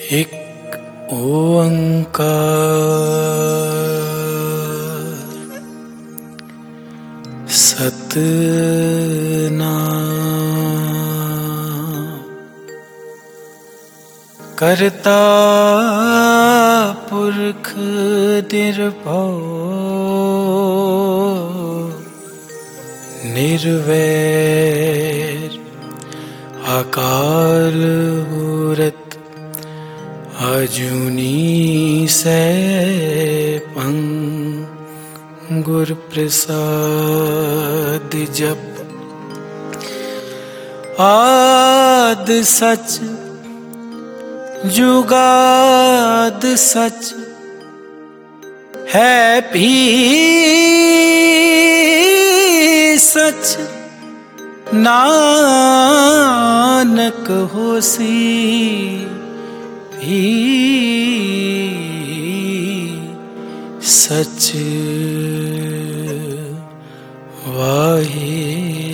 एक ओंकार सतनाम करता पुरख निर्भव निर्वैर अकाल मूरत अजूनी सैभं गुर प्रसाद जप। आद सच जुगाद सच है भी सच नानक होसी भी सच वाहे